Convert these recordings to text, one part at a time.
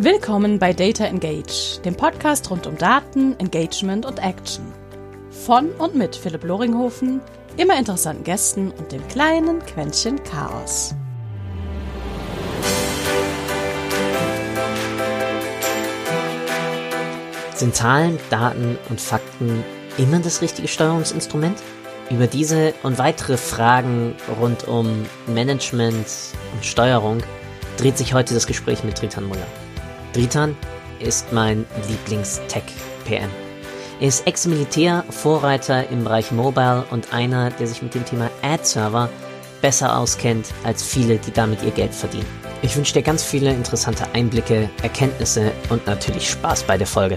Willkommen bei Data Engage, dem Podcast rund um Daten, Engagement und Action. Von und mit Philipp Loringhofen, immer interessanten Gästen und dem kleinen Quäntchen Chaos. Sind Zahlen, Daten und Fakten immer das richtige Steuerungsinstrument? Über diese und weitere Fragen rund um Management und Steuerung dreht sich heute das Gespräch mit Dritan Müller. Dritan ist mein Lieblings-Tech-PM. Er ist Ex-Militär, Vorreiter im Bereich Mobile und einer, der sich mit dem Thema Ad-Server besser auskennt als viele, die damit ihr Geld verdienen. Ich wünsche dir ganz viele interessante Einblicke, Erkenntnisse und natürlich Spaß bei der Folge.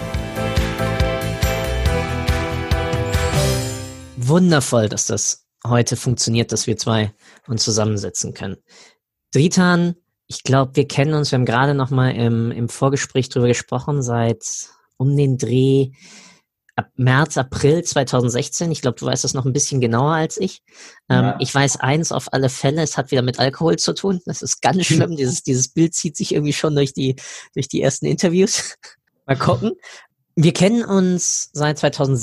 Wundervoll, dass das heute funktioniert, dass wir zwei uns zusammensetzen können. Dritan, ich glaube, wir kennen uns, wir haben gerade noch mal im Vorgespräch drüber gesprochen, seit um den Dreh ab März, April 2016. Ich glaube, du weißt das noch ein bisschen genauer als ich. Ja. Ich weiß eins auf alle Fälle, es hat wieder mit Alkohol zu tun. Das ist ganz schlimm. Dieses Bild zieht sich irgendwie schon durch die ersten Interviews. Mal gucken. Wir kennen uns seit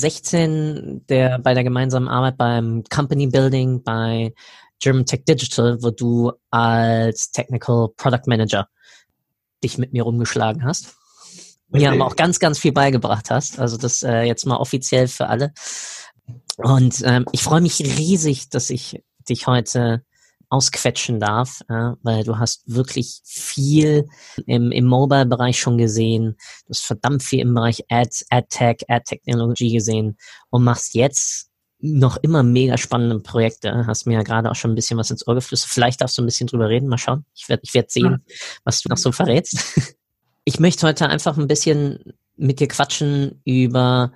2016 bei der gemeinsamen Arbeit beim Company Building bei German Tech Digital, wo du als Technical Product Manager dich mit mir rumgeschlagen hast. Mir aber auch ganz, ganz viel beigebracht hast. Also das jetzt mal offiziell für alle. Und ich freue mich riesig, dass ich dich heute ausquetschen darf, weil du hast wirklich viel im Mobile-Bereich schon gesehen. Du hast verdammt viel im Bereich Ad-Tech, Ad-Technology gesehen und machst jetzt noch immer mega spannende Projekte. Hast mir ja gerade auch schon ein bisschen was ins Ohr geflüstert. Vielleicht darfst du ein bisschen drüber reden. Mal schauen. Ich werd sehen, was du noch so verrätst. Ich möchte heute einfach ein bisschen mit dir quatschen über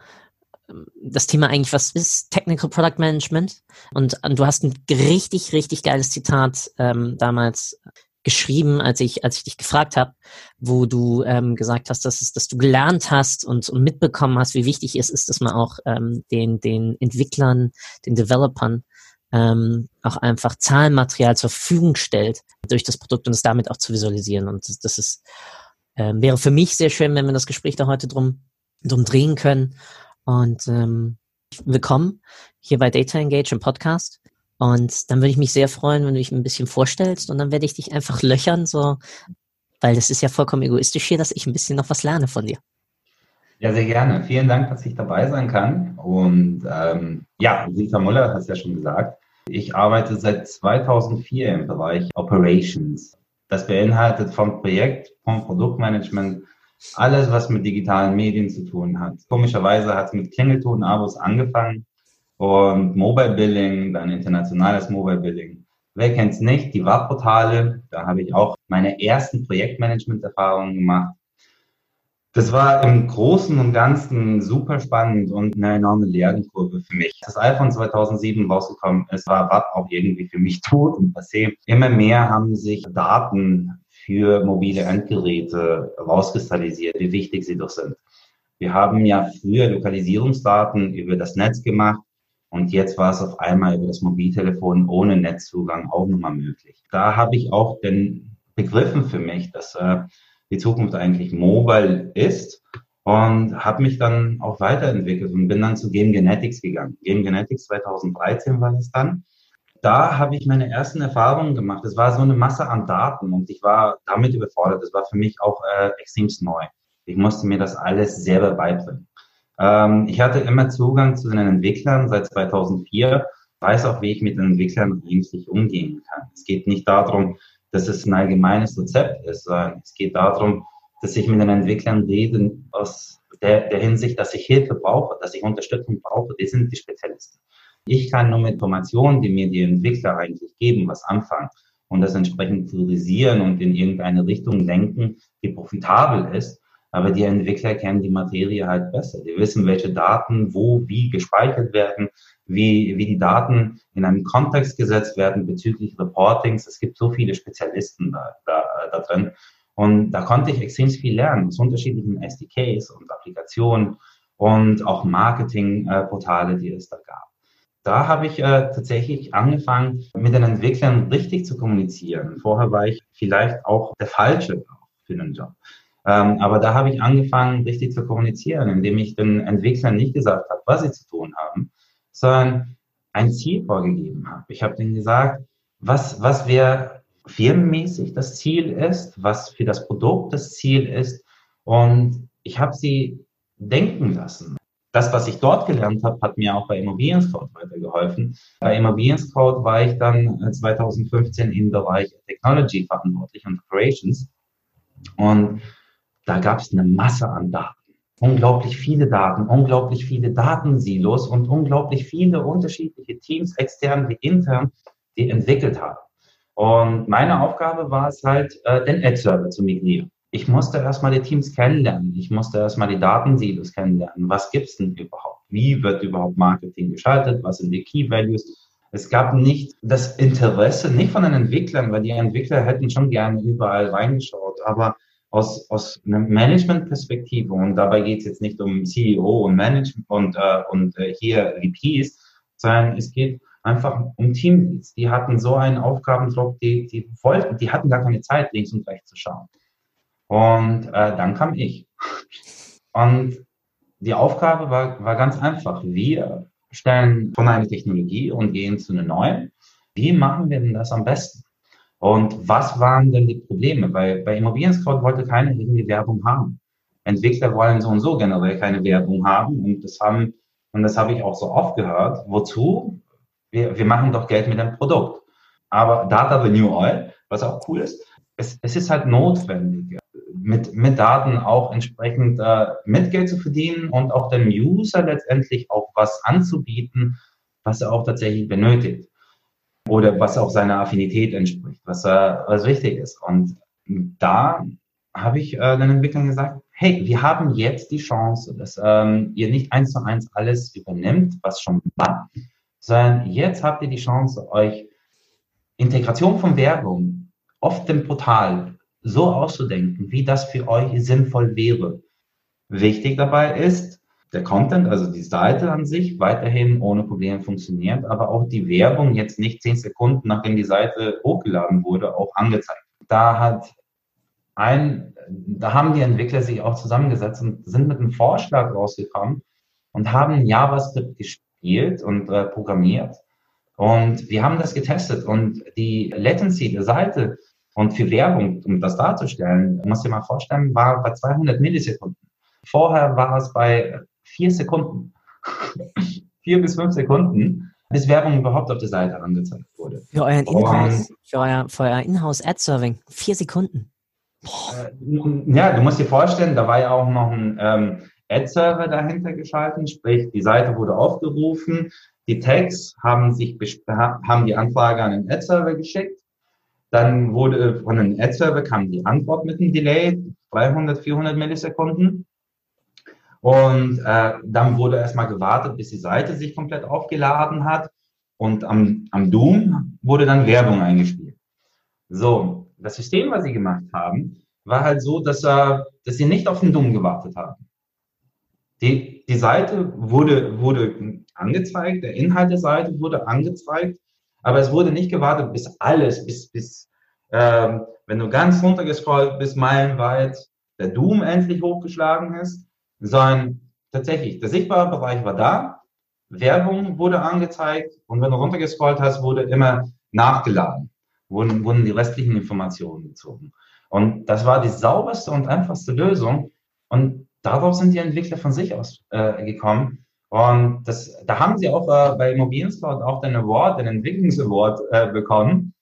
das Thema eigentlich, was ist Technical Product Management? Und du hast ein richtig, richtig geiles Zitat damals geschrieben, als ich dich gefragt habe, wo du gesagt hast, dass du gelernt hast und mitbekommen hast, wie wichtig es ist, dass man auch den Entwicklern, den Developern auch einfach Zahlenmaterial zur Verfügung stellt durch das Produkt und es damit auch zu visualisieren. Und das ist wäre für mich sehr schön, wenn wir das Gespräch da heute drum drehen können. Und willkommen hier bei Data Engage im Podcast. Und dann würde ich mich sehr freuen, wenn du dich ein bisschen vorstellst und dann werde ich dich einfach löchern, so, weil das ist ja vollkommen egoistisch hier, dass ich ein bisschen noch was lerne von dir. Ja, sehr gerne. Vielen Dank, dass ich dabei sein kann. Und Dritan Müller hat es ja schon gesagt. Ich arbeite seit 2004 im Bereich Operations. Das beinhaltet vom Projekt, vom Produktmanagement, alles, was mit digitalen Medien zu tun hat. Komischerweise hat es mit Klingelton-Abos angefangen und Mobile Billing, dann internationales Mobile Billing. Wer kennt's nicht? Die Webportale, da habe ich auch meine ersten Projektmanagement-Erfahrungen gemacht. Das war im Großen und Ganzen super spannend und eine enorme Lernkurve für mich. Das iPhone 2007 rausgekommen ist, war Web auch irgendwie für mich tot und passé. Immer mehr haben sich Daten für mobile Endgeräte rauskristallisiert, wie wichtig sie doch sind. Wir haben ja früher Lokalisierungsdaten über das Netz gemacht und jetzt war es auf einmal über das Mobiltelefon ohne Netzzugang auch nochmal möglich. Da habe ich auch den begriffen für mich, dass die Zukunft eigentlich mobile ist und habe mich dann auch weiterentwickelt und bin dann zu Game Genetics gegangen. Game Genetics 2013 war das dann. Da habe ich meine ersten Erfahrungen gemacht. Es war so eine Masse an Daten und ich war damit überfordert. Das war für mich auch extremst neu. Ich musste mir das alles selber beibringen. Ich hatte immer Zugang zu den Entwicklern seit 2004, weiß auch, wie ich mit den Entwicklern eigentlich umgehen kann. Es geht nicht darum, dass es ein allgemeines Rezept ist, sondern es geht darum, dass ich mit den Entwicklern rede aus der Hinsicht, dass ich Hilfe brauche, dass ich Unterstützung brauche. Die sind die Spezialisten. Ich kann nur mit Informationen, die mir die Entwickler eigentlich geben, was anfangen und das entsprechend priorisieren und in irgendeine Richtung lenken, die profitabel ist. Aber die Entwickler kennen die Materie halt besser. Die wissen, welche Daten wo, wie gespeichert werden, wie die Daten in einen Kontext gesetzt werden bezüglich Reportings. Es gibt so viele Spezialisten da drin. Und da konnte ich extrem viel lernen aus unterschiedlichen SDKs und Applikationen und auch Marketingportale, die es da gab. Da habe ich tatsächlich angefangen, mit den Entwicklern richtig zu kommunizieren. Vorher war ich vielleicht auch der Falsche für den Job. Aber da habe ich angefangen, richtig zu kommunizieren, indem ich den Entwicklern nicht gesagt habe, was sie zu tun haben, sondern ein Ziel vorgegeben habe. Ich habe denen gesagt, was wir firmenmäßig das Ziel ist, was für das Produkt das Ziel ist. Und ich habe sie denken lassen. Das, was ich dort gelernt habe, hat mir auch bei Immobilien Scout weitergeholfen. Bei Immobilien Scout war ich dann 2015 im Bereich Technology verantwortlich und Operations. Und da gab es eine Masse an Daten. Unglaublich viele Datensilos und unglaublich viele unterschiedliche Teams, extern wie intern, die entwickelt haben. Und meine Aufgabe war es halt, den Ad-Server zu migrieren. Ich musste erstmal die Teams kennenlernen. Ich musste erstmal die Datensilos kennenlernen. Was gibt's denn überhaupt? Wie wird überhaupt Marketing geschaltet? Was sind die Key Values? Es gab nicht das Interesse, nicht von den Entwicklern, weil die Entwickler hätten schon gerne überall reingeschaut, aber aus einer Management-Perspektive, und dabei geht es jetzt nicht um CEO und Management und hier VPs, sondern es geht einfach um Teamleads. Die hatten so einen Aufgabendruck, die hatten gar keine Zeit, links und rechts zu schauen. Und dann kam ich. Und die Aufgabe war ganz einfach. Wir stellen von einer Technologie und gehen zu einer neuen. Wie machen wir denn das am besten? Und was waren denn die Probleme? Weil bei Immobilien Scout wollte keiner irgendwie Werbung haben. Entwickler wollen so und so generell keine Werbung haben. Und das habe ich auch so oft gehört. Wozu? Wir machen doch Geld mit dem Produkt. Aber Data the New Oil, was auch cool ist, es ist halt notwendig, mit Daten auch entsprechend mit Geld zu verdienen und auch dem User letztendlich auch was anzubieten, was er auch tatsächlich benötigt. Oder was auch seiner Affinität entspricht, was wichtig ist. Und da habe ich den Entwicklern gesagt, hey, wir haben jetzt die Chance, dass ihr nicht 1:1 alles übernimmt, was schon war, sondern jetzt habt ihr die Chance, euch Integration von Werbung auf dem Portal so auszudenken, wie das für euch sinnvoll wäre. Wichtig dabei ist, der Content, also die Seite an sich, weiterhin ohne Probleme funktioniert, aber auch die Werbung jetzt nicht 10 Sekunden, nachdem die Seite hochgeladen wurde, auch angezeigt. Da haben die Entwickler sich auch zusammengesetzt und sind mit einem Vorschlag rausgekommen und haben JavaScript gespielt und programmiert. Und wir haben das getestet und die Latency der Seite und für Werbung, um das darzustellen, musst du dir mal vorstellen, war bei 200 Millisekunden. Vorher war es bei 4 Sekunden, 4 bis 5 Sekunden, bis Werbung überhaupt auf der Seite angezeigt wurde. Für euer Inhouse-Ad-Serving, 4 Sekunden. Ja, du musst dir vorstellen, da war ja auch noch ein Ad-Server dahinter geschaltet, sprich, die Seite wurde aufgerufen, die Tags haben die Anfrage an den Ad-Server geschickt, dann wurde von den Ad-Server kam die Antwort mit einem Delay, 300, 400 Millisekunden. Und dann wurde erstmal gewartet, bis die Seite sich komplett aufgeladen hat. Und am Doom wurde dann Werbung eingespielt. So, das System, was sie gemacht haben, war halt so, dass sie nicht auf den Doom gewartet haben. Die Seite wurde angezeigt, der Inhalt der Seite wurde angezeigt, aber es wurde nicht gewartet, bis wenn du ganz runtergescrollt bist, meilenweit, der Doom endlich hochgeschlagen ist, sondern tatsächlich, der sichtbare Bereich war da, Werbung wurde angezeigt und wenn du runtergescrollt hast, wurde immer nachgeladen, wurden die restlichen Informationen gezogen. Und das war die sauberste und einfachste Lösung und darauf sind die Entwickler von sich aus gekommen. Und da haben sie auch bei Immobilien Scout auch den Entwicklungs-Award bekommen,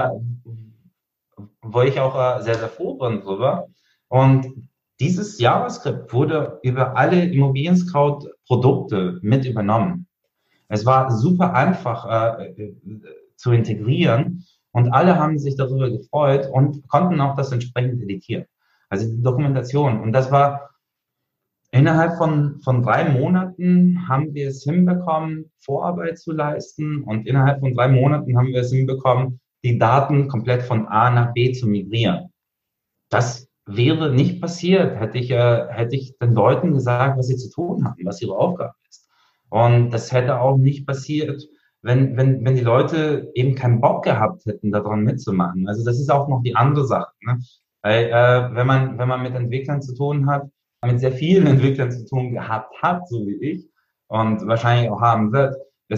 wo ich auch sehr, sehr froh bin drüber. Und dieses JavaScript wurde über alle Immobilien Scout Produkte mit übernommen. Es war super einfach zu integrieren und alle haben sich darüber gefreut und konnten auch das entsprechend editieren. Also die Dokumentation. Und das war innerhalb von 3 Monaten haben wir es hinbekommen, Vorarbeit zu leisten und innerhalb von 3 Monaten haben wir es hinbekommen, die Daten komplett von A nach B zu migrieren. Das wäre nicht passiert, hätte ich den Leuten gesagt, was sie zu tun haben, was ihre Aufgabe ist. Und das hätte auch nicht passiert, wenn die Leute eben keinen Bock gehabt hätten, daran mitzumachen. Also das ist auch noch die andere Sache. Ne? Weil wenn man mit Entwicklern zu tun hat, mit sehr vielen Entwicklern zu tun gehabt hat, so wie ich, und wahrscheinlich auch haben wird,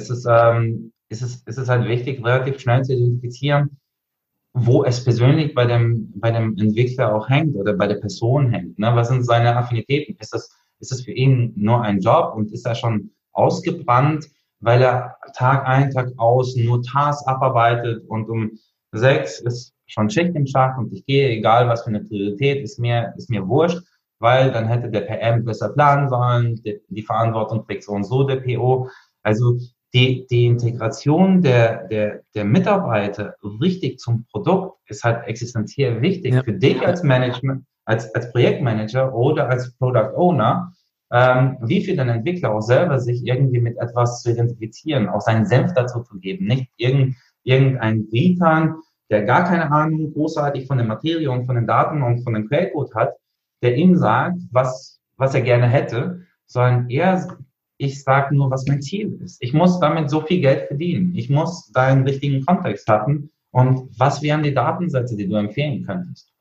ist es halt wichtig, relativ schnell zu identifizieren, wo es persönlich bei dem Entwickler auch hängt oder bei der Person hängt. Ne? Was sind seine Affinitäten? Ist das für ihn nur ein Job und ist er schon ausgebrannt, weil er Tag ein, Tag aus nur Tasks abarbeitet und um 6 ist schon Schicht im Schacht und ich gehe, egal was für eine Priorität, ist mir wurscht, weil dann hätte der PM besser planen sollen, die Verantwortung trägt so und so der PO. Also die Integration der Mitarbeiter richtig zum Produkt ist halt existenziell wichtig für dich als Management, als Projektmanager oder als Product Owner, wie für den Entwickler auch selber sich irgendwie mit etwas zu identifizieren, auch seinen Senf dazu zu geben, nicht irgendein Ritan, der gar keine Ahnung großartig von der Materie und von den Daten und von dem Quellcode hat, der ihm sagt, was er gerne hätte, sondern ich sage nur, was mein Ziel ist. Ich muss damit so viel Geld verdienen. Ich muss da einen richtigen Kontext haben. Und was wären die Datensätze, die du empfehlen könntest?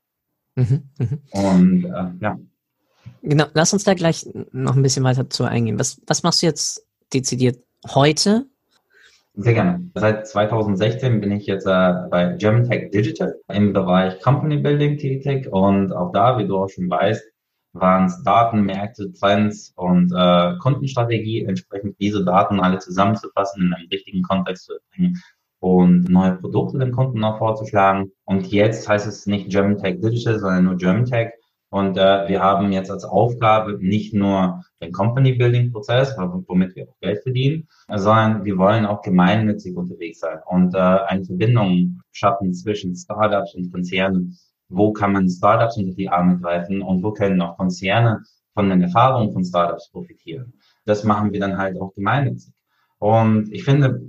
Und ja. Genau, lass uns da gleich noch ein bisschen weiter zu eingehen. Was machst du jetzt dezidiert heute? Sehr gerne. Seit 2016 bin ich jetzt bei German Tech Digital im Bereich Company Building tätig. Und auch da, wie du auch schon weißt, waren es Daten, Märkte, Trends und Kundenstrategie, entsprechend diese Daten alle zusammenzufassen, in einen richtigen Kontext zu bringen und neue Produkte den Kunden auch vorzuschlagen. Und jetzt heißt es nicht German Tech Digital, sondern nur German Tech. Und wir haben jetzt als Aufgabe nicht nur den Company-Building-Prozess, womit wir auch Geld verdienen, sondern wir wollen auch gemeinnützig unterwegs sein und eine Verbindung schaffen zwischen Startups und Konzernen. Wo kann man Startups unter die Arme greifen und wo können auch Konzerne von den Erfahrungen von Startups profitieren. Das machen wir dann halt auch gemeinnützig. Und ich finde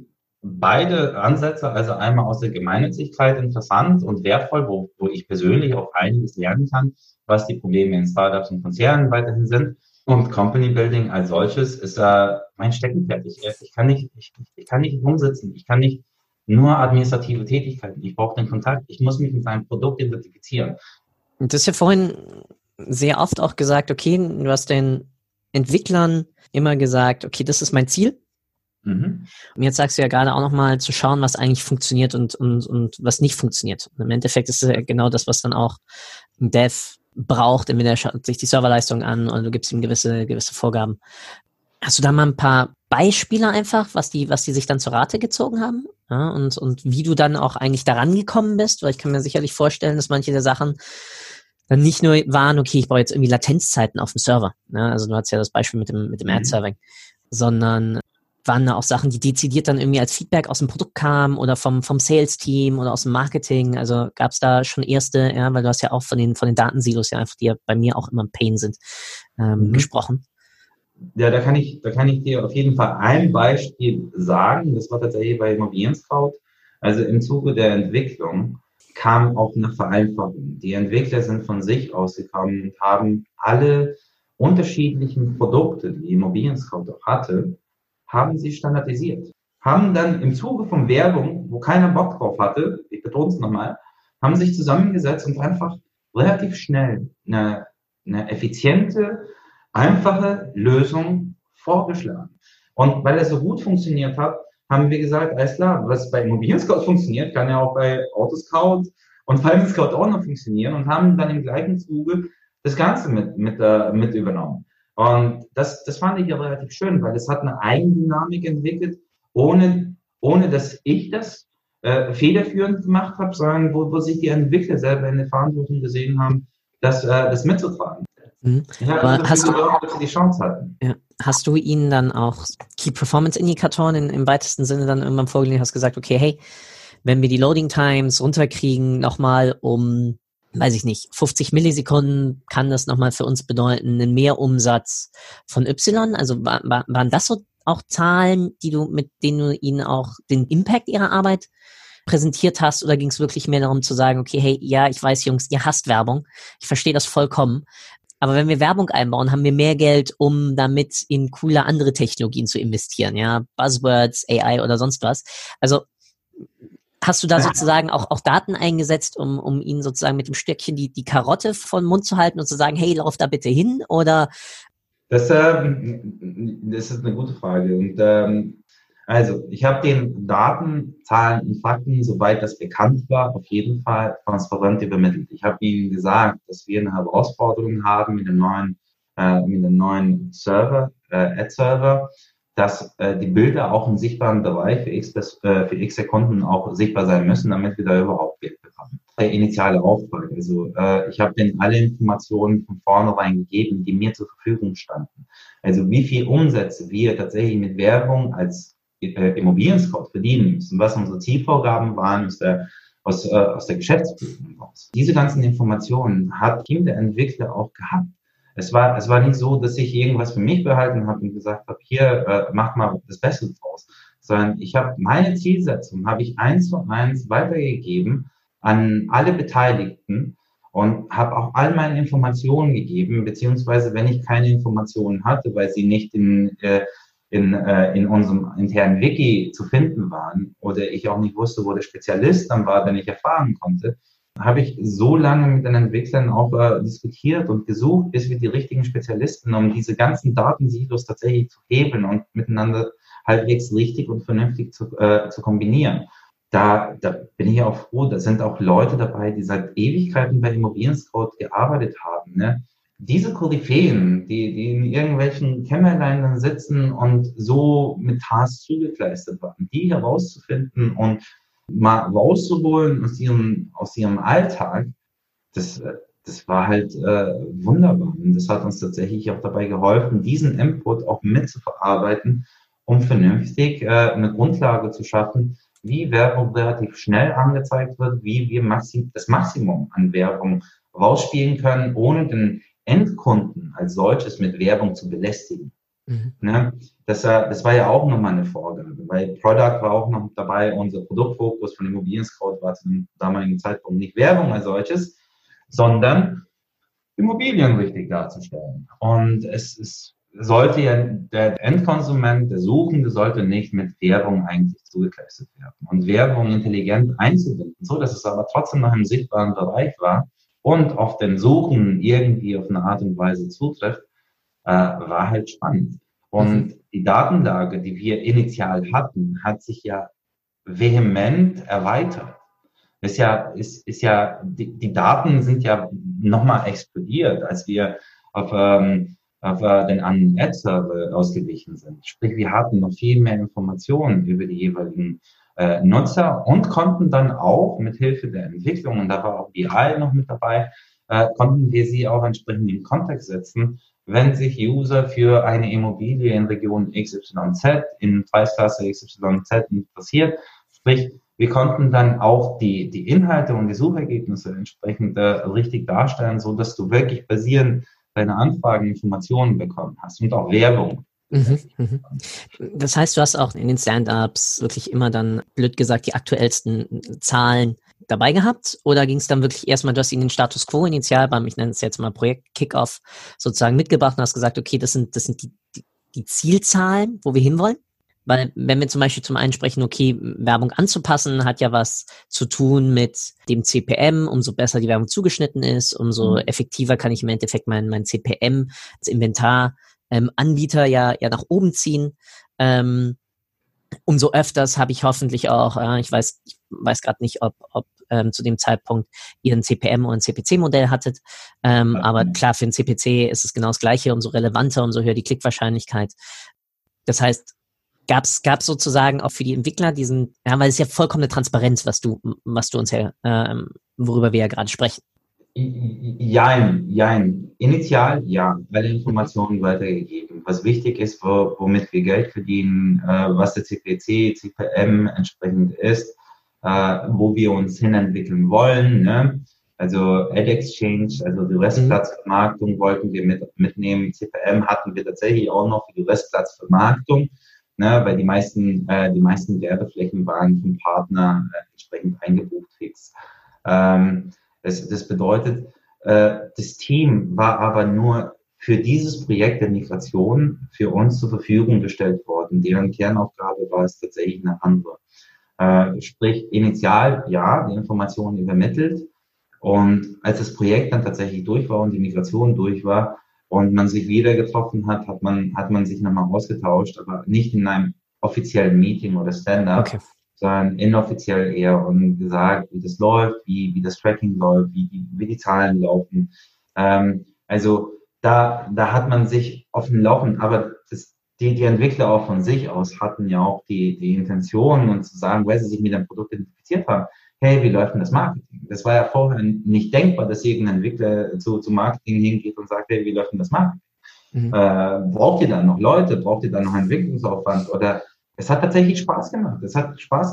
beide Ansätze, also einmal aus der Gemeinnützigkeit interessant und wertvoll, wo ich persönlich auch einiges lernen kann, was die Probleme in Startups und Konzernen weiterhin sind. Und Company Building als solches ist mein Steckenpferd. Ich kann nicht rumsitzen. Ich kann nicht nur administrative Tätigkeiten. Ich brauche den Kontakt. Ich muss mich mit einem Produkt identifizieren. Du hast ja vorhin sehr oft auch gesagt, okay, du hast den Entwicklern immer gesagt, okay, das ist mein Ziel. Und jetzt sagst du ja gerade auch nochmal zu schauen, was eigentlich funktioniert und was nicht funktioniert. Und im Endeffekt ist es ja genau das, was dann auch ein Dev braucht. Entweder schaut sich die Serverleistung an oder du gibst ihm gewisse Vorgaben. Hast du da mal ein paar Beispiele einfach, was die sich dann zur Rate gezogen haben? Ja, und wie du dann auch eigentlich daran gekommen bist? Weil ich kann mir sicherlich vorstellen, dass manche der Sachen dann nicht nur waren, okay, ich brauche jetzt irgendwie Latenzzeiten auf dem Server. Ja, also du hattest ja das Beispiel mit dem Ad-Serving. Sondern waren da auch Sachen, die dezidiert dann irgendwie als Feedback aus dem Produkt kamen oder vom Sales-Team oder aus dem Marketing? Also gab es da schon erste, ja, weil du hast ja auch von den Datensilos ja einfach, die ja bei mir auch immer ein Pain sind, gesprochen. Ja, da kann ich dir auf jeden Fall ein Beispiel sagen. Das war tatsächlich bei Immobilien Scout. Also im Zuge der Entwicklung kam auch eine Vereinfachung. Die Entwickler sind von sich ausgekommen und haben alle unterschiedlichen Produkte, die Immobilien Scout auch hatte, haben sie standardisiert. Haben dann im Zuge von Werbung, wo keiner Bock drauf hatte, ich betone es nochmal, haben sich zusammengesetzt und einfach relativ schnell eine effiziente, einfache Lösung vorgeschlagen. Und weil das so gut funktioniert hat, haben wir gesagt, alles klar, was bei Immobilien Scout funktioniert, kann ja auch bei Autoscout und Finance Scout auch noch funktionieren und haben dann im gleichen Zuge das Ganze mit übernommen. Und das fand ich ja relativ schön, weil es hat eine Eigendynamik entwickelt, ohne dass ich das federführend gemacht habe, sondern wo sich die Entwickler selber in der Verantwortung gesehen haben, das mitzutragen. Aber hast du ihnen dann auch Key Performance Indikatoren im weitesten Sinne dann irgendwann vorgelegt, hast gesagt, okay, hey, wenn wir die Loading Times runterkriegen, nochmal um, weiß ich nicht, 50 Millisekunden, kann das nochmal für uns bedeuten, einen Mehrumsatz von Y? Also waren das so auch Zahlen, mit denen du ihnen auch den Impact ihrer Arbeit präsentiert hast, oder ging es wirklich mehr darum zu sagen, okay, hey, ja, ich weiß, Jungs, ihr hasst Werbung, ich verstehe das vollkommen, aber wenn wir Werbung einbauen, haben wir mehr Geld, um damit in coole andere Technologien zu investieren, ja, Buzzwords, AI oder sonst was. Also Hast du da sozusagen auch Daten eingesetzt, um ihnen sozusagen mit dem Stöckchen die Karotte vom Mund zu halten und zu sagen, hey, lauf da bitte hin? Oder? Das ist eine gute Frage. Und also, ich habe den Daten, Zahlen und Fakten, soweit das bekannt war, auf jeden Fall transparent übermittelt. Ich habe Ihnen gesagt, dass wir eine Herausforderung haben mit dem neuen Server, Ad-Server, dass die Bilder auch im sichtbaren Bereich für x Sekunden auch sichtbar sein müssen, damit wir da überhaupt Geld bekommen. Der initiale Auftrag. Also ich habe denen alle Informationen von vornherein gegeben, die mir zur Verfügung standen. Also wie viel Umsätze wir tatsächlich mit Werbung als Immobilien-Scout verdienen müssen, was unsere Zielvorgaben waren aus der Geschäftsführung raus. Diese ganzen Informationen hat der Entwickler auch gehabt. Es war nicht so, dass ich irgendwas für mich behalten habe und gesagt habe, hier, mach mal das Beste draus, sondern ich habe meine Zielsetzung, habe ich 1:1 weitergegeben an alle Beteiligten und habe auch all meine Informationen gegeben, beziehungsweise wenn ich keine Informationen hatte, weil sie nicht in unserem internen Wiki zu finden waren oder ich auch nicht wusste, wo der Spezialist dann war, den ich erfahren konnte, habe ich so lange mit den Entwicklern auch diskutiert und gesucht, bis wir die richtigen Spezialisten, um diese ganzen Datensilos tatsächlich zu hebeln und miteinander halbwegs richtig und vernünftig zu kombinieren. Da bin ich auch froh, da sind auch Leute dabei, die seit Ewigkeiten bei Immobilien-Scout gearbeitet haben. Ne? Diese Koryphäen, die in irgendwelchen Kämmerlein sitzen und so mit Tasks zugekleistert waren, die herauszufinden und mal rauszuholen aus ihrem Alltag, das war halt wunderbar. Und das hat uns tatsächlich auch dabei geholfen, diesen Input auch mitzuverarbeiten, um vernünftig eine Grundlage zu schaffen, wie Werbung relativ schnell angezeigt wird, wie wir das Maximum an Werbung rausspielen können, ohne den Endkunden als solches mit Werbung zu belästigen. Mhm. Ne? Das war ja auch nochmal eine Vorgabe, weil Product war auch noch dabei, unser Produktfokus von Immobilien-Scout war zu dem damaligen Zeitpunkt nicht Werbung als solches, sondern Immobilien richtig darzustellen. Und es sollte ja der Endkonsument, der Suchende, sollte nicht mit Werbung eigentlich zugekleistert werden. Und Werbung intelligent einzubinden, so dass es aber trotzdem noch im sichtbaren Bereich war und auf den Suchen irgendwie auf eine Art und Weise zutrifft, war halt spannend. Und die Datenlage, die wir initial hatten, hat sich ja vehement erweitert. Die Daten sind ja nochmal explodiert, als wir auf den anderen Ad-Server ausgewichen sind. Sprich, wir hatten noch viel mehr Informationen über die jeweiligen Nutzer und konnten dann auch mit Hilfe der Entwicklung, und da war auch BI noch mit dabei, konnten wir sie auch entsprechend in Kontext setzen, wenn sich User für eine Immobilie in Region XYZ, in Preisklasse XYZ interessiert. Sprich, wir konnten dann auch die Inhalte und die Suchergebnisse entsprechend richtig darstellen, so dass du wirklich basierend deine Anfragen Informationen bekommen hast und auch Werbung. Das heißt, du hast auch in den Stand-ups wirklich immer dann, blöd gesagt, die aktuellsten Zahlen dabei gehabt? Oder ging es dann wirklich erstmal, du hast ihnen den Status Quo initial beim, ich nenne es jetzt mal Projekt Kickoff, sozusagen mitgebracht und hast gesagt, okay, das sind die Zielzahlen, wo wir hinwollen? Weil wenn wir zum Beispiel zum einen sprechen, okay, Werbung anzupassen, hat ja was zu tun mit dem CPM, umso besser die Werbung zugeschnitten ist, umso effektiver kann ich im Endeffekt mein CPM, das Inventar, Anbieter ja nach oben ziehen. Umso öfters habe ich hoffentlich auch, ich weiß gerade nicht, ob zu dem Zeitpunkt ihr ein CPM oder ein CPC-Modell hattet, aber klar, für ein CPC ist es genau das Gleiche, umso relevanter, umso höher die Klickwahrscheinlichkeit. Das heißt, gab's sozusagen auch für die Entwickler weil es ist ja vollkommene Transparenz, was du uns worüber wir ja gerade sprechen. Jein. Initial, ja, alle Informationen weitergegeben. Was wichtig ist, womit wir Geld verdienen, was der CPC, CPM entsprechend ist, wo wir uns hinentwickeln wollen, ne? Also Ad Exchange, also die Restplatzvermarktung wollten wir mitnehmen. CPM hatten wir tatsächlich auch noch für die Restplatzvermarktung, ne? Weil die meisten Werbeflächen waren vom Partner entsprechend eingebucht fix. Das bedeutet, das Team war aber nur für dieses Projekt der Migration für uns zur Verfügung gestellt worden. Deren Kernaufgabe war es tatsächlich eine andere. Sprich, initial, ja, die Informationen übermittelt. Und als das Projekt dann tatsächlich durch war und die Migration durch war und man sich wieder getroffen hat, hat man sich nochmal ausgetauscht, aber nicht in einem offiziellen Meeting oder Stand-up, Okay. sondern inoffiziell eher und gesagt, wie das läuft, wie das Tracking läuft, wie die Zahlen laufen. Also da hat man sich auf dem Laufenden, aber die Entwickler auch von sich aus hatten ja auch die Intention und zu sagen, weil sie sich mit dem Produkt identifiziert haben, hey, wie läuft denn das Marketing? Das war ja vorher nicht denkbar, dass irgendein Entwickler zu Marketing hingeht und sagt, hey, wie läuft denn das Marketing? Mhm. Braucht ihr dann noch Leute? Braucht ihr dann noch Entwicklungsaufwand? Oder es hat tatsächlich Spaß gemacht. Es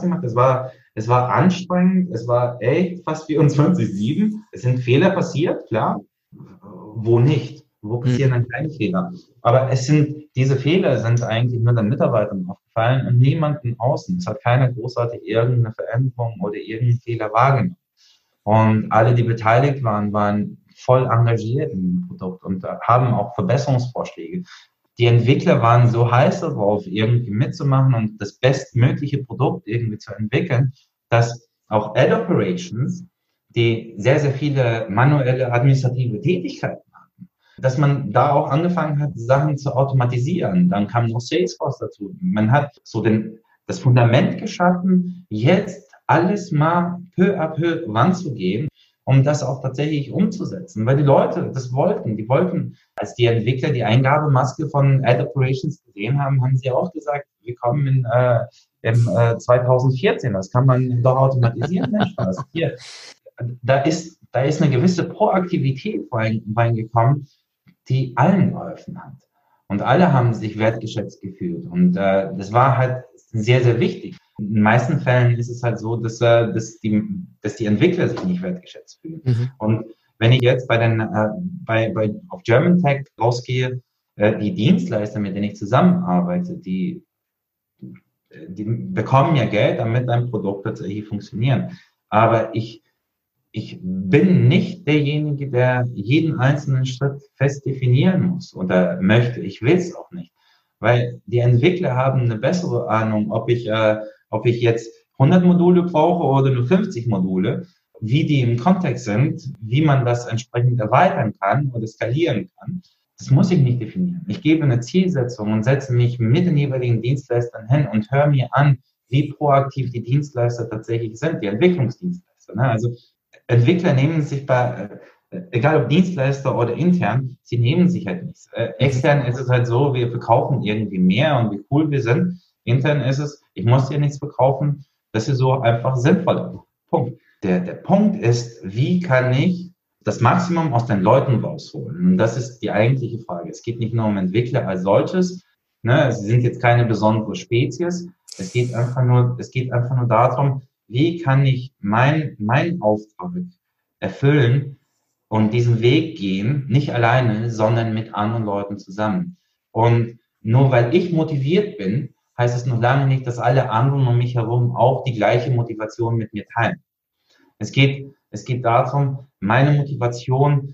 war anstrengend. Es war echt fast 24/7. Es sind Fehler passiert, klar. Wo nicht? Wo passieren dann keine Fehler? Aber diese Fehler sind eigentlich nur den Mitarbeitern aufgefallen und niemanden außen. Es hat keiner großartig irgendeine Veränderung oder irgendeinen Fehler wahrgenommen. Und alle, die beteiligt waren voll engagiert im Produkt und haben auch Verbesserungsvorschläge. Die Entwickler waren so heiß darauf, irgendwie mitzumachen und das bestmögliche Produkt irgendwie zu entwickeln, dass auch Ad Operations, die sehr, sehr viele manuelle administrative Tätigkeiten hatten, dass man da auch angefangen hat, Sachen zu automatisieren. Dann kam noch Salesforce dazu. Man hat so das Fundament geschaffen, jetzt alles mal peu à peu ranzugehen, um das auch tatsächlich umzusetzen. Weil die Leute das wollten. Die wollten, als die Entwickler die Eingabemaske von Ad Operations gesehen haben, haben sie auch gesagt, wir kommen im 2014, das kann man doch automatisieren. Mensch, was. Hier, da ist eine gewisse Proaktivität reingekommen, die allen geholfen hat. Und alle haben sich wertgeschätzt gefühlt. Und das war halt sehr, sehr wichtig. In den meisten Fällen ist es halt so, dass die Entwickler sich nicht wertgeschätzt fühlen. Mhm. Und wenn ich jetzt auf German Tech rausgehe, die Dienstleister, mit denen ich zusammenarbeite, die bekommen ja Geld, damit ein Produkt tatsächlich funktioniert. Aber ich bin nicht derjenige, der jeden einzelnen Schritt fest definieren muss oder möchte. Ich will es auch nicht. Weil die Entwickler haben eine bessere Ahnung, ob ich jetzt 100 Module brauche oder nur 50 Module, wie die im Kontext sind, wie man das entsprechend erweitern kann oder skalieren kann. Das muss ich nicht definieren. Ich gebe eine Zielsetzung und setze mich mit den jeweiligen Dienstleistern hin und höre mir an, wie proaktiv die Dienstleister tatsächlich sind, die Entwicklungsdienstleister. Ne? Also Entwickler nehmen sich egal ob Dienstleister oder intern, sie nehmen sich halt nichts. Extern ist es halt so, wir verkaufen irgendwie mehr und wie cool wir sind. Intern ist es, ich muss dir nichts verkaufen, das ist so einfach sinnvoller. Punkt. Der Punkt ist, wie kann ich das Maximum aus den Leuten rausholen? Und das ist die eigentliche Frage. Es geht nicht nur um Entwickler als solches, ne? Sie sind jetzt keine besondere Spezies. Es geht einfach nur darum, wie kann ich meinen Auftrag erfüllen und diesen Weg gehen, nicht alleine, sondern mit anderen Leuten zusammen. Und nur weil ich motiviert bin, heißt es noch lange nicht, dass alle anderen um mich herum auch die gleiche Motivation mit mir teilen. Es geht darum, meine Motivation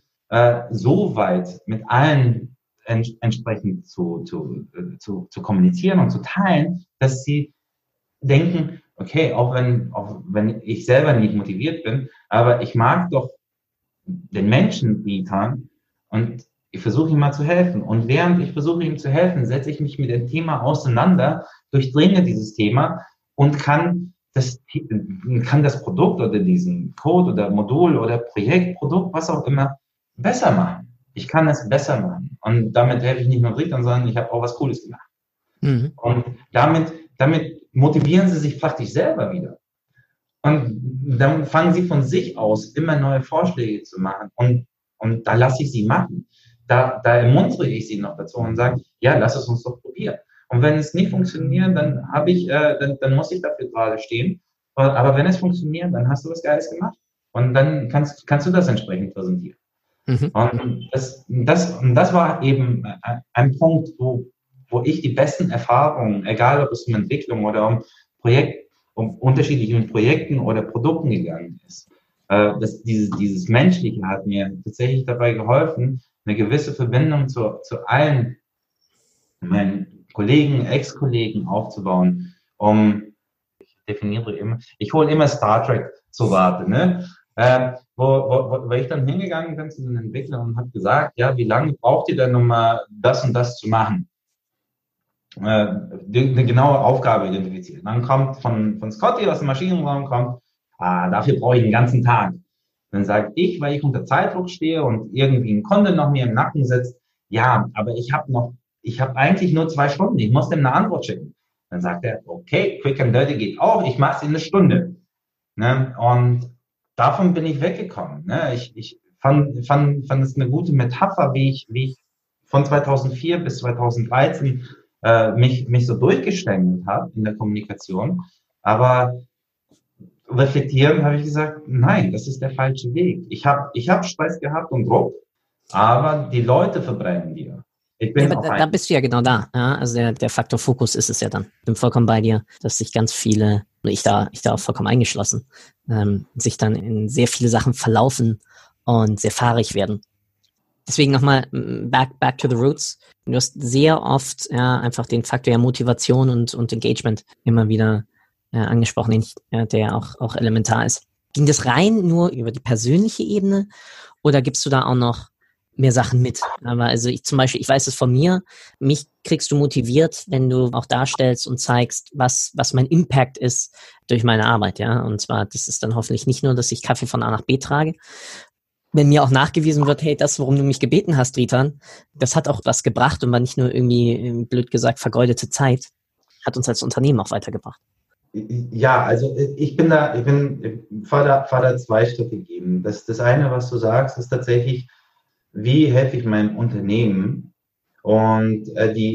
so weit mit allen entsprechend zu kommunizieren und zu teilen, dass sie denken, okay, auch wenn ich selber nicht motiviert bin, aber ich mag doch den Menschen bieten und ich versuche ihm mal zu helfen. Und während ich versuche ihm zu helfen, setze ich mich mit dem Thema auseinander, durchdringe dieses Thema und kann das Produkt oder diesen Code oder Modul oder Projekt, Produkt, was auch immer, besser machen. Ich kann es besser machen. Und damit helfe ich nicht nur Drittern, sondern ich habe auch was Cooles gemacht. Mhm. Und damit motivieren sie sich praktisch selber wieder. Und dann fangen sie von sich aus immer neue Vorschläge zu machen. Und da lasse ich sie machen. Da ermuntere ich sie noch dazu und sage, ja, lass es uns doch probieren. Und wenn es nicht funktioniert, dann dann muss ich dafür gerade stehen. Aber wenn es funktioniert, dann hast du was Geiles gemacht. Und dann kannst du das entsprechend präsentieren. Mhm. Und das war eben ein Punkt, wo ich die besten Erfahrungen, egal ob es um Entwicklung oder um unterschiedlichen Projekten oder Produkten gegangen ist. Dieses Menschliche hat mir tatsächlich dabei geholfen, eine gewisse Verbindung zu allen meinen Kollegen, Ex-Kollegen aufzubauen, um definiere immer, ich hole immer Star Trek zu Rate, ne? Wo ich dann hingegangen bin zu den Entwicklern und habe gesagt, ja, wie lange braucht ihr denn, um mal das und das zu machen? Eine genaue Aufgabe identifizieren. Dann kommt von Scotty aus dem Maschinenraum, dafür brauche ich einen ganzen Tag. Dann sage ich, weil ich unter Zeitdruck stehe und irgendwie ein Kunde noch mir im Nacken sitzt, ja, aber ich habe eigentlich nur 2 Stunden, ich muss dem eine Antwort schicken. Dann sagt er, okay, Quick and Dirty geht auch, ich mache es in 1 Stunde. Ne? Und davon bin ich weggekommen. Ne? Ich fand es eine gute Metapher, wie ich von 2004 bis 2013 mich so durchgeschlängelt habe in der Kommunikation. Aber reflektierend habe ich gesagt, nein, das ist der falsche Weg. Ich hab Stress gehabt und Druck, aber die Leute verbrennen dir. Da bist du ja genau da. Ja? Also der Faktor Fokus ist es ja dann. Ich bin vollkommen bei dir, dass sich ganz viele, ich da auch vollkommen eingeschlossen, sich dann in sehr viele Sachen verlaufen und sehr fahrig werden. Deswegen nochmal back to the roots. Du hast sehr oft einfach den Faktor Motivation und Engagement immer wieder angesprochen, der auch elementar ist. Ging das rein nur über die persönliche Ebene oder gibst du da auch noch mehr Sachen mit? Aber also ich weiß es von mir, mich kriegst du motiviert, wenn du auch darstellst und zeigst, was mein Impact ist durch meine Arbeit, ja. Und zwar, das ist dann hoffentlich nicht nur, dass ich Kaffee von A nach B trage. Wenn mir auch nachgewiesen wird, hey, das, worum du mich gebeten hast, Dritan, das hat auch was gebracht und war nicht nur irgendwie, blöd gesagt, vergeudete Zeit, hat uns als Unternehmen auch weitergebracht. Ja, also ich bin Vater 2 Schritte geben. Das eine, was du sagst, ist tatsächlich, wie helfe ich meinem Unternehmen? Und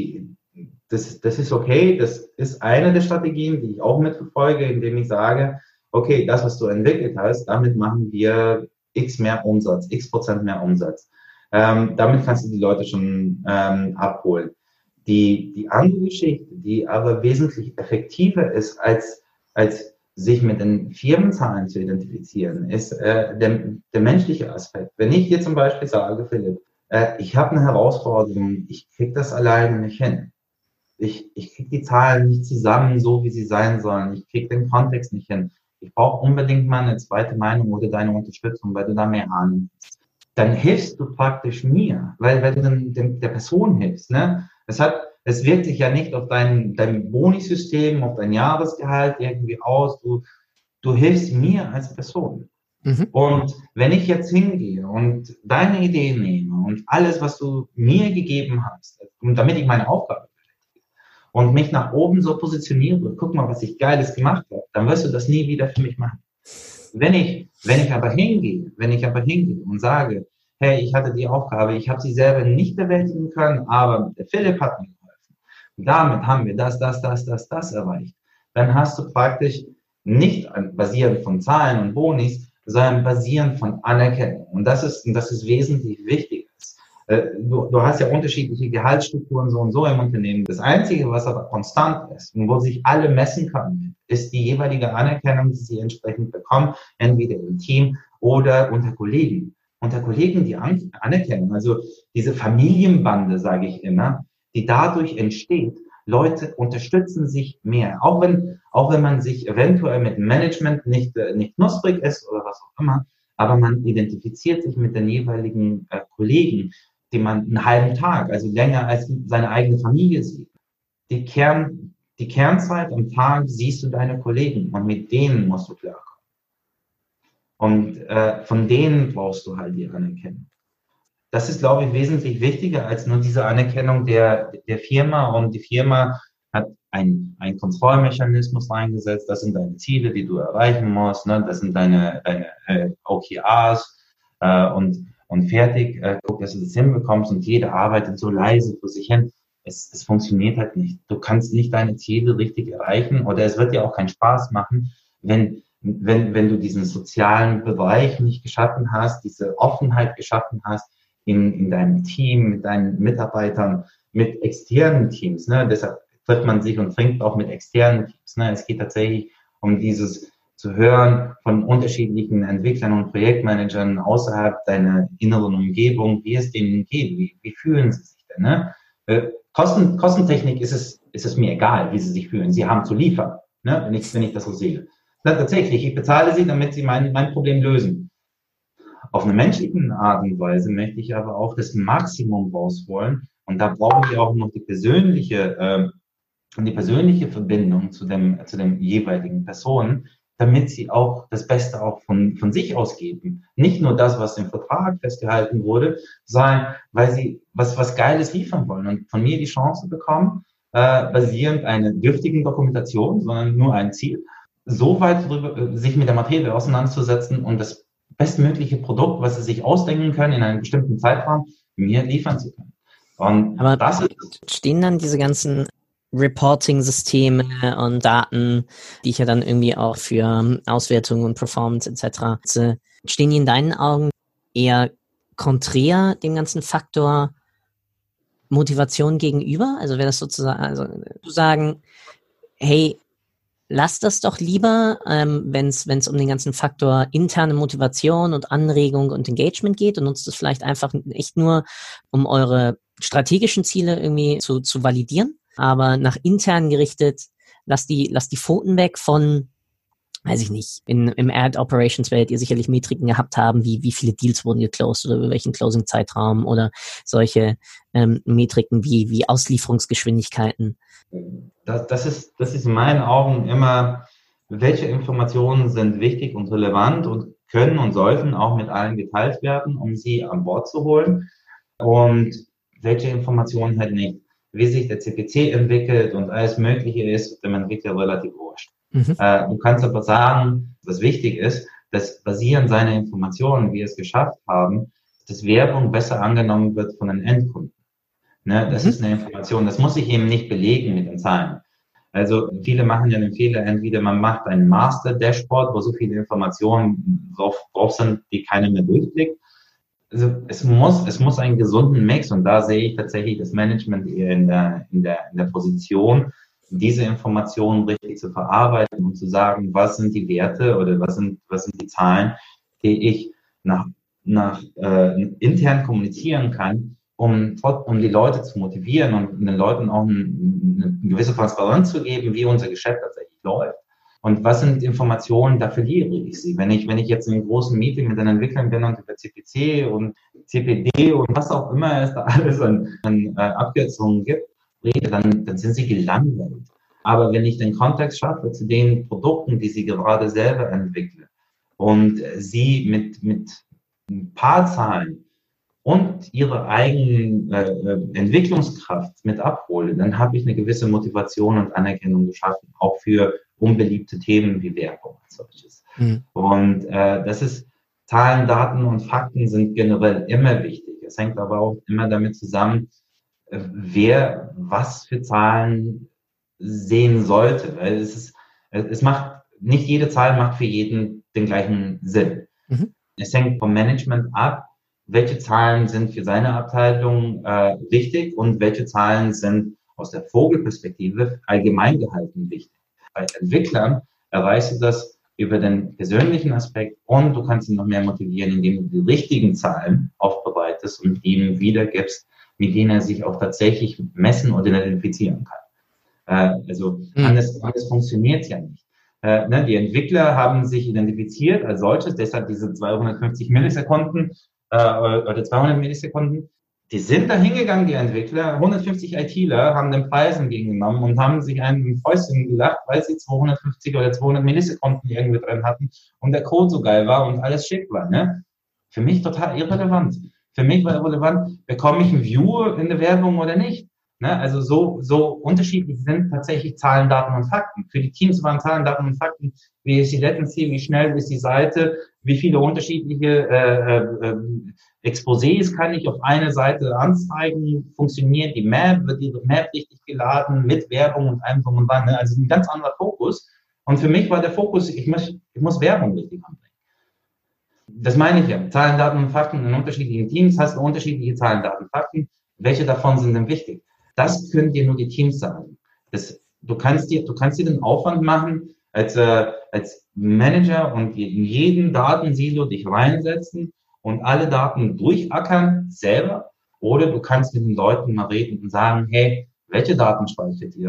das ist okay, das ist eine der Strategien, die ich auch mitverfolge, indem ich sage, okay, das, was du entwickelt hast, damit machen wir X mehr Umsatz, X% mehr Umsatz. Damit kannst du die Leute schon abholen. Die andere Geschichte, die aber wesentlich effektiver ist, als sich mit den Firmenzahlen zu identifizieren, ist der menschliche Aspekt. Wenn ich dir zum Beispiel sage, Philipp, ich habe eine Herausforderung, ich kriege das alleine nicht hin. Ich kriege die Zahlen nicht zusammen, so wie sie sein sollen. Ich kriege den Kontext nicht hin. Ich brauche unbedingt mal eine zweite Meinung oder deine Unterstützung, weil du da mehr Ahnung hast. Dann hilfst du praktisch mir, weil du dann der Person hilfst. Ne? Es wirkt sich ja nicht auf dein Bonisystem, auf dein Jahresgehalt irgendwie aus. Du hilfst mir als Person. Mhm. Und wenn ich jetzt hingehe und deine Ideen nehme und alles, was du mir gegeben hast, und damit ich meine Aufgabe beschäftige und mich nach oben so positioniere, guck mal, was ich Geiles gemacht habe, dann wirst du das nie wieder für mich machen. Wenn ich aber hingehe und sage, hey, ich hatte die Aufgabe, ich habe sie selber nicht bewältigen können, aber der Philipp hat mir geholfen. Damit haben wir das erreicht. Dann hast du praktisch nicht basierend von Zahlen und Bonis, sondern basierend von Anerkennung. Und das ist wesentlich wichtig. Du hast ja unterschiedliche Gehaltsstrukturen so und so im Unternehmen. Das Einzige, was aber konstant ist und wo sich alle messen können, ist die jeweilige Anerkennung, die sie entsprechend bekommen, entweder im Team oder unter Kollegen. Unter Kollegen die Anerkennung, also diese Familienbande, sage ich immer, die dadurch entsteht. Leute unterstützen sich mehr, auch wenn man sich eventuell mit Management nicht knusprig ist oder was auch immer, aber man identifiziert sich mit den jeweiligen Kollegen, die man einen halben Tag, also länger als seine eigene Familie sieht. Die Kernzeit am Tag siehst du deine Kollegen und mit denen musst du klarkommen. Und von denen brauchst du halt die Anerkennung. Das ist, glaube ich, wesentlich wichtiger als nur diese Anerkennung der Firma. Und die Firma hat einen Kontrollmechanismus eingesetzt. Das sind deine Ziele, die du erreichen musst. Ne? Das sind deine OKRs und fertig. Guck, dass du das hinbekommst. Und jeder arbeitet so leise vor sich hin. Es funktioniert halt nicht. Du kannst nicht deine Ziele richtig erreichen oder es wird dir auch keinen Spaß machen, wenn du diesen sozialen Bereich nicht geschaffen hast, diese Offenheit geschaffen hast, in deinem Team, mit deinen Mitarbeitern, mit externen Teams. Ne? Deshalb trifft man sich und trinkt auch mit externen Teams. Ne? Es geht tatsächlich um dieses zu hören von unterschiedlichen Entwicklern und Projektmanagern außerhalb deiner inneren Umgebung, wie es denen geht, wie fühlen sie sich denn. Ne? Kostentechnik ist es mir egal, wie sie sich fühlen. Sie haben zu liefern. ne, wenn ich das so sehe. Na, tatsächlich, ich bezahle sie, damit sie mein Problem lösen. Auf eine menschliche Art und Weise möchte ich aber auch das Maximum rausholen. Und da brauchen wir auch noch die persönliche Verbindung zu dem jeweiligen Person, damit sie auch das Beste auch von sich ausgeben. Nicht nur das, was im Vertrag festgehalten wurde, sondern weil sie was Geiles liefern wollen und von mir die Chance bekommen, basierend einer dürftigen Dokumentation, sondern nur ein Ziel, so weit sich mit der Materie auseinanderzusetzen und das bestmögliche Produkt, was sie sich ausdenken können, in einem bestimmten Zeitraum mir liefern zu können. Und aber das stehen dann diese ganzen Reporting-Systeme und Daten, die ich ja dann irgendwie auch für Auswertungen und Performance etc. stehen die in deinen Augen eher konträr dem ganzen Faktor Motivation gegenüber? Also wäre das sozusagen, also zu sagen, hey, lass das doch lieber, wenn es um den ganzen Faktor interne Motivation und Anregung und Engagement geht und nutzt es vielleicht einfach echt nur, um eure strategischen Ziele irgendwie zu validieren, aber nach intern gerichtet, lass die Pfoten weg von, weiß ich nicht, im Ad-Operations werdet ihr sicherlich Metriken gehabt haben, wie viele Deals wurden geclosed oder über welchen Closing-Zeitraum oder solche Metriken wie Auslieferungsgeschwindigkeiten. Das ist in meinen Augen immer, welche Informationen sind wichtig und relevant und können und sollten auch mit allen geteilt werden, um sie an Bord zu holen. Und welche Informationen halt nicht. Wie sich der CPC entwickelt und alles Mögliche ist dem Entwickler relativ wurscht. Du kannst aber sagen, was wichtig ist, dass basierend seiner Informationen, wie wir es geschafft haben, dass Werbung besser angenommen wird von den Endkunden. Ne, das ist eine Information, das muss ich eben nicht belegen mit den Zahlen. Also viele machen ja den Fehler, entweder man macht ein Master-Dashboard, wo so viele Informationen drauf sind, die keiner mehr durchblickt. Also es muss einen gesunden Mix, und da sehe ich tatsächlich das Management eher in der Position, diese Informationen richtig zu verarbeiten und zu sagen, was sind die Werte oder was sind die Zahlen, die ich nach intern kommunizieren kann, um die Leute zu motivieren und den Leuten auch eine gewisse Transparenz zu geben, wie unser Geschäft tatsächlich läuft. Und was sind Informationen, da verliere ich sie. Wenn ich jetzt in einem großen Meeting mit den Entwicklern bin und über CPC und CPD und was auch immer es da alles an Abkürzungen gibt, rede, dann sind sie gelangweilt. Aber wenn ich den Kontext schaffe zu den Produkten, die sie gerade selber entwickeln und sie mit ein paar Zahlen und ihre eigenen Entwicklungskraft mit abhole, dann habe ich eine gewisse Motivation und Anerkennung geschaffen, auch für unbeliebte Themen wie Werbung als solches. Und das ist, Zahlen, Daten und Fakten sind generell immer wichtig. Es hängt aber auch immer damit zusammen, wer was für Zahlen sehen sollte. Weil es macht, nicht jede Zahl macht für jeden den gleichen Sinn. Es hängt vom Management ab, welche Zahlen sind für seine Abteilung wichtig und welche Zahlen sind aus der Vogelperspektive allgemein gehalten wichtig. Bei Entwicklern erreichst du das über den persönlichen Aspekt und du kannst ihn noch mehr motivieren, indem du die richtigen Zahlen aufbereitest und ihm wiedergibst, mit denen er sich auch tatsächlich messen und identifizieren kann. Anders funktioniert es ja nicht. Die Entwickler haben sich identifiziert als solches, deshalb diese 250 Millisekunden oder 200 Millisekunden. Die sind da hingegangen, die Entwickler, 150 ITler haben den Preis entgegengenommen und haben sich ein Fäustchen gelacht, weil sie 250 oder 200 Millisekunden irgendwie drin hatten und der Code so geil war und alles schick war. Ne? Für mich total irrelevant. Für mich war irrelevant, bekomme ich ein View in der Werbung oder nicht. Ne? Also so unterschiedlich sind tatsächlich Zahlen, Daten und Fakten. Für die Teams waren Zahlen, Daten und Fakten, wie ist die Latency, wie schnell ist die Seite, wie viele unterschiedliche Exposés kann ich auf eine Seite anzeigen, funktioniert die Map, wird die Map richtig geladen, mit Werbung und allem drum und dran. Ne? Also ein ganz anderer Fokus. Und für mich war der Fokus, ich muss Werbung richtig anbringen. Das meine ich ja. Zahlen, Daten und Fakten in unterschiedlichen Teams hast du unterschiedliche Zahlen, Daten, Fakten. Welche davon sind denn wichtig? Das können dir nur die Teams sagen. Du kannst dir den Aufwand machen, als Manager und in jeden Datensilo dich reinsetzen und alle Daten durchackern selber. Oder du kannst mit den Leuten mal reden und sagen, hey, welche Daten speichert ihr?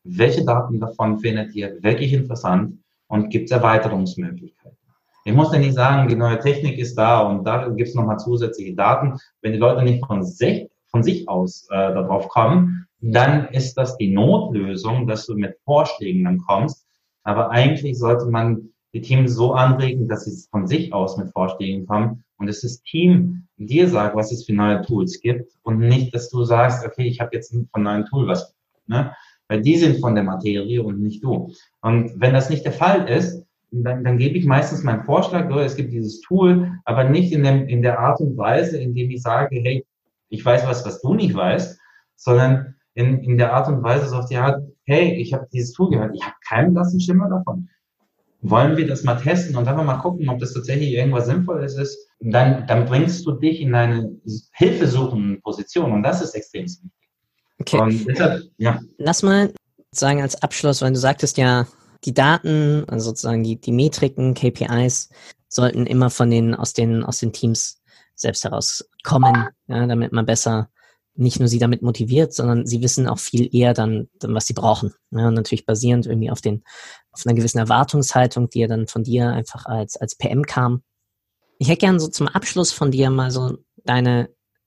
welche Daten davon findet ihr wirklich interessant und gibt es Erweiterungsmöglichkeiten. Ich muss ja nicht sagen, die neue Technik ist da und da gibt es nochmal zusätzliche Daten. Wenn die Leute nicht von sich aus darauf kommen, dann ist das die Notlösung, dass du mit Vorschlägen dann kommst. Aber eigentlich sollte man die Teams so anregen, dass sie von sich aus mit Vorschlägen kommen und dass das Team dir sagt, was es für neue Tools gibt und nicht, dass du sagst, okay, ich habe jetzt von neuen Tool was, ne? Weil die sind von der Materie und nicht du. Und wenn das nicht der Fall ist, dann gebe ich meistens meinen Vorschlag, es gibt dieses Tool, aber nicht in der Art und Weise, indem ich sage, hey, ich weiß was du nicht weißt, sondern in der Art und Weise sagt ja, hey, ich habe dieses Tool gehört, ich habe keinen blassen Schimmer davon. Wollen wir das mal testen und dann mal gucken, ob das tatsächlich irgendwas Sinnvolles ist? Dann bringst du dich in eine hilfesuchende Position und das ist extrem wichtig. Okay. Und deshalb, ja. Lass mal sagen als Abschluss, weil du sagtest ja, die Daten, also sozusagen die Metriken, KPIs, sollten immer aus den Teams selbst herauskommen, ja, damit man besser nicht nur sie damit motiviert, sondern sie wissen auch viel eher dann was sie brauchen. Ja, und natürlich basierend irgendwie auf einer gewissen Erwartungshaltung, die ja dann von dir einfach als PM kam. Ich hätte gern so zum Abschluss von dir mal so deine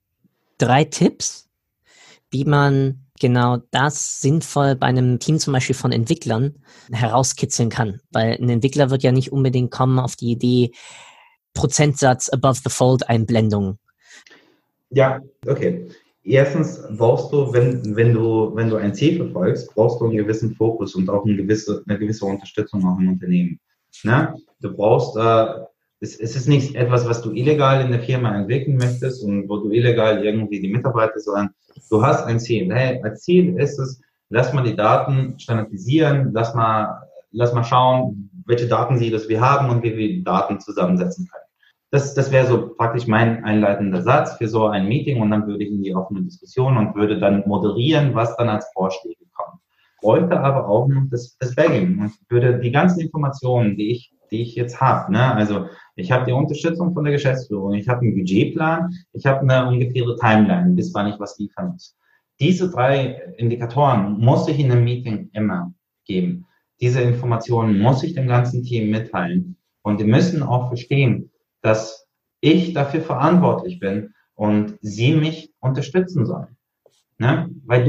3 Tipps, wie man genau das sinnvoll bei einem Team zum Beispiel von Entwicklern herauskitzeln kann. Weil ein Entwickler wird ja nicht unbedingt kommen auf die Idee, Prozentsatz above the fold Einblendung. Ja, okay. Erstens brauchst du, wenn du ein Ziel verfolgst, brauchst du einen gewissen Fokus und auch eine gewisse Unterstützung auch im Unternehmen. Ne? Du brauchst, es ist nicht etwas, was du illegal in der Firma entwickeln möchtest und wo du illegal irgendwie die Mitarbeiter, sondern du hast ein Ziel. Hey, als Ziel ist es, lass mal die Daten standardisieren, lass mal schauen, welche Datensilos wir haben und wie wir die Daten zusammensetzen können. Das wäre so praktisch mein einleitender Satz für so ein Meeting und dann würde ich in die offene Diskussion und würde dann moderieren, was dann als Vorschläge kommt. Bräuchte aber auch noch das Bagging und würde die ganzen Informationen, die ich jetzt habe, ne, also ich habe die Unterstützung von der Geschäftsführung, ich habe einen Budgetplan, ich habe eine ungefähre Timeline, bis wann ich was liefern muss. Diese 3 Indikatoren muss ich in einem Meeting immer geben. Diese Informationen muss ich dem ganzen Team mitteilen und die müssen auch verstehen, dass ich dafür verantwortlich bin und sie mich unterstützen sollen. Ne? Weil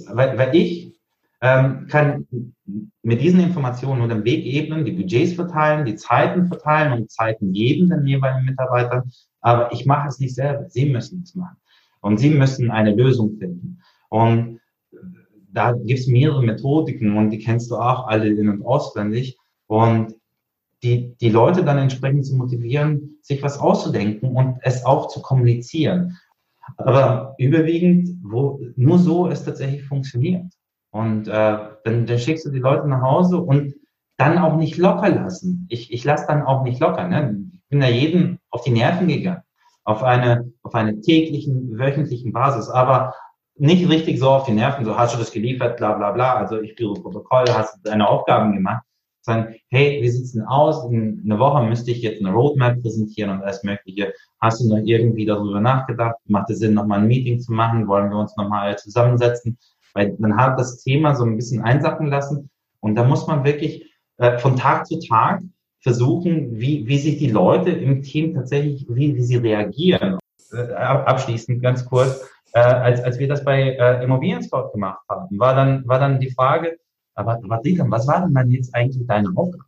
ich kann mit diesen Informationen nur den Weg ebnen, die Budgets verteilen, die Zeiten verteilen und Zeiten geben den jeweiligen Mitarbeitern. Aber ich mache es nicht selber. Sie müssen es machen. Und sie müssen eine Lösung finden. Und da gibt es mehrere Methodiken und die kennst du auch alle in- und auswendig. Und die Leute dann entsprechend zu motivieren, sich was auszudenken und es auch zu kommunizieren. Aber überwiegend, nur so es tatsächlich funktioniert. Und dann schickst du die Leute nach Hause und dann auch nicht locker lassen. Ich lasse dann auch nicht locker. Ne? Ich bin da jedem auf die Nerven gegangen. Auf eine täglichen, wöchentlichen Basis. Aber nicht richtig so auf die Nerven, so hast du das geliefert, bla bla bla. Also ich führe Protokoll, hast du deine Aufgaben gemacht. Sagen, hey, wie sieht's denn aus? In einer Woche müsste ich jetzt eine Roadmap präsentieren und alles Mögliche. Hast du noch irgendwie darüber nachgedacht? Macht es Sinn, nochmal ein Meeting zu machen? Wollen wir uns nochmal zusammensetzen? Weil man hat das Thema so ein bisschen einsacken lassen und da muss man wirklich von Tag zu Tag versuchen, wie sich die Leute im Team tatsächlich, wie sie reagieren. Abschließend ganz kurz, als wir das bei Immobilien Scout gemacht haben, war dann die Frage, aber Dieter, was war denn dann jetzt eigentlich deine Aufgabe?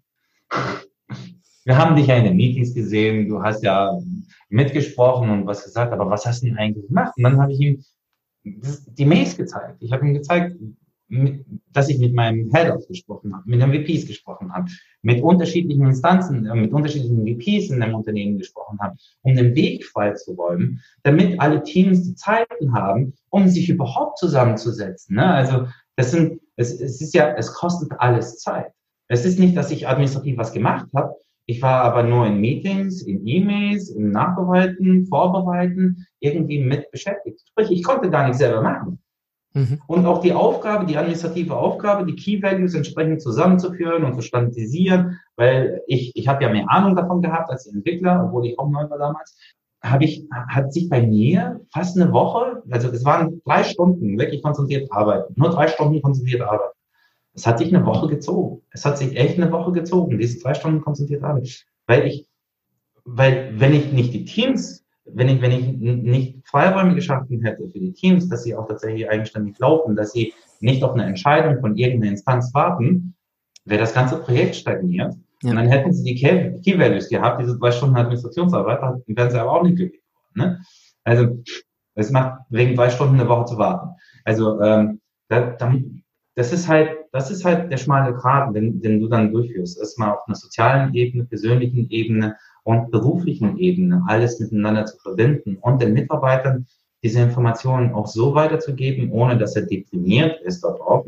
Wir haben dich ja in den Meetings gesehen, du hast ja mitgesprochen und was gesagt, aber was hast du denn eigentlich gemacht? Und dann habe ich ihm die Mails gezeigt. Ich habe ihm gezeigt, dass ich mit meinem Head-Off gesprochen habe, mit den VPs gesprochen habe, mit unterschiedlichen Instanzen, mit unterschiedlichen VPs in dem Unternehmen gesprochen habe, um den Weg freizuräumen, damit alle Teams die Zeiten haben, um sich überhaupt zusammenzusetzen. Ne? Also es kostet alles Zeit. Es ist nicht, dass ich administrativ was gemacht habe. Ich war aber nur in Meetings, in E-Mails, im Nachbereiten, Vorbereiten, irgendwie mit beschäftigt. Sprich, ich konnte gar nichts selber machen. Mhm. Und auch die administrative Aufgabe, die Key Values entsprechend zusammenzuführen und zu standardisieren, weil ich habe ja mehr Ahnung davon gehabt als Entwickler, obwohl ich auch neu war damals, hat sich bei mir fast eine Woche, also es waren 3 Stunden wirklich konzentriert arbeiten, nur 3 Stunden konzentriert arbeiten. Es hat sich eine Woche gezogen. Es hat sich echt eine Woche gezogen, diese 3 Stunden konzentriert Arbeit. Weil wenn ich nicht die Teams, wenn ich nicht Freiräume geschaffen hätte für die Teams, dass sie auch tatsächlich eigenständig laufen, dass sie nicht auf eine Entscheidung von irgendeiner Instanz warten, wäre das ganze Projekt stagniert. Ja. Und dann hätten sie die Key Values gehabt, diese 2 Stunden Administrationsarbeit, dann wären sie aber auch nicht glücklich geworden. Ne? Also, es macht wegen 2 Stunden eine Woche zu warten. Also, das ist halt der schmale Grat, den du dann durchführst. Erstmal auf einer sozialen Ebene, persönlichen Ebene und beruflichen Ebene alles miteinander zu verbinden und den Mitarbeitern diese Informationen auch so weiterzugeben, ohne dass er deprimiert ist darauf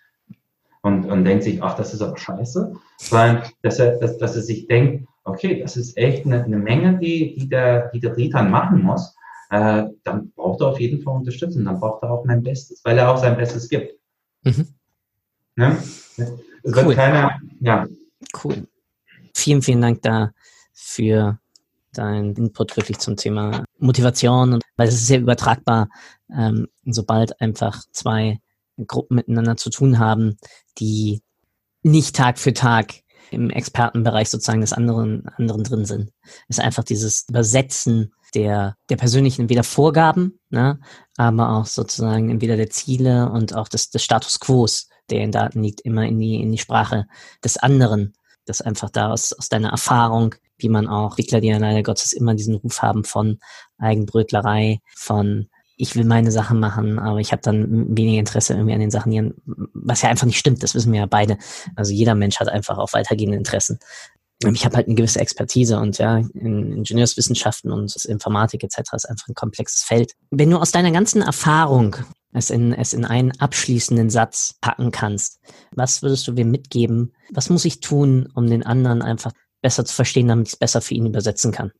und denkt sich, ach, das ist aber scheiße, sondern dass er sich denkt, okay, das ist echt eine Menge, die der Ritan machen muss, dann braucht er auf jeden Fall Unterstützung, dann braucht er auch mein Bestes, weil er auch sein Bestes gibt. Mhm. Ne? Es wird keiner, ja. Cool. Vielen, vielen Dank da für deinen Input wirklich zum Thema Motivation, weil es ist sehr übertragbar, sobald einfach 2 Gruppen miteinander zu tun haben, die nicht Tag für Tag im Expertenbereich sozusagen des anderen drin sind. Es ist einfach dieses Übersetzen der persönlichen entweder Vorgaben, ne, aber auch sozusagen entweder der Ziele und auch des Status Quos, der in Daten liegt, immer in die Sprache des anderen. Das einfach da aus deiner Erfahrung, wie man auch Entwickler, die ja leider Gottes immer diesen Ruf haben von Eigenbrötlerei, von ich will meine Sachen machen, aber ich habe dann weniger Interesse irgendwie an den Sachen, was ja einfach nicht stimmt, das wissen wir ja beide. Also jeder Mensch hat einfach auch weitergehende Interessen. Ich habe halt eine gewisse Expertise und ja, in Ingenieurswissenschaften und Informatik etc. ist einfach ein komplexes Feld. Wenn du aus deiner ganzen Erfahrung es in einen abschließenden Satz packen kannst, was würdest du mir mitgeben? Was muss ich tun, um den anderen einfach besser zu verstehen, damit ich es besser für ihn übersetzen kann?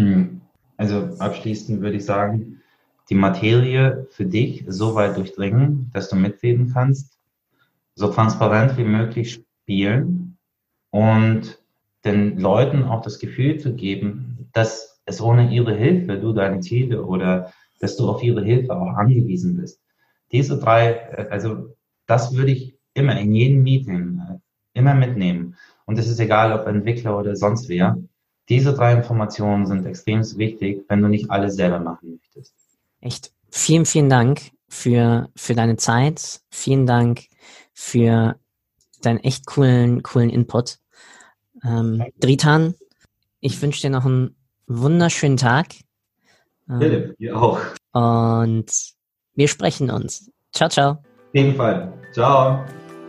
Also abschließend würde ich sagen, die Materie für dich so weit durchdringen, dass du mitreden kannst, so transparent wie möglich spielen und den Leuten auch das Gefühl zu geben, dass es ohne ihre Hilfe du deine Ziele oder dass du auf ihre Hilfe auch angewiesen bist. Diese 3, also das würde ich immer in jedem Meeting immer mitnehmen. Und es ist egal, ob Entwickler oder sonst wer. Diese 3 Informationen sind extrem wichtig, wenn du nicht alles selber machen möchtest. Echt. Vielen, vielen Dank für deine Zeit. Vielen Dank für deinen echt coolen Input. Dritan, ich wünsche dir noch einen wunderschönen Tag. Philipp, dir auch. Und wir sprechen uns. Ciao, ciao. Auf jeden Fall. Ciao.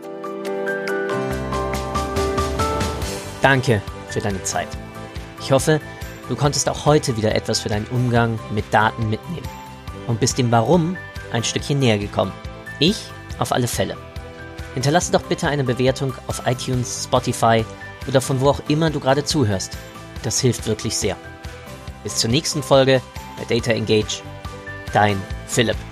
Danke für deine Zeit. Ich hoffe, du konntest auch heute wieder etwas für deinen Umgang mit Daten mitnehmen und bist dem Warum ein Stückchen näher gekommen. Ich auf alle Fälle. Hinterlasse doch bitte eine Bewertung auf iTunes, Spotify oder von wo auch immer du gerade zuhörst. Das hilft wirklich sehr. Bis zur nächsten Folge bei Data Engage. Dein Philipp.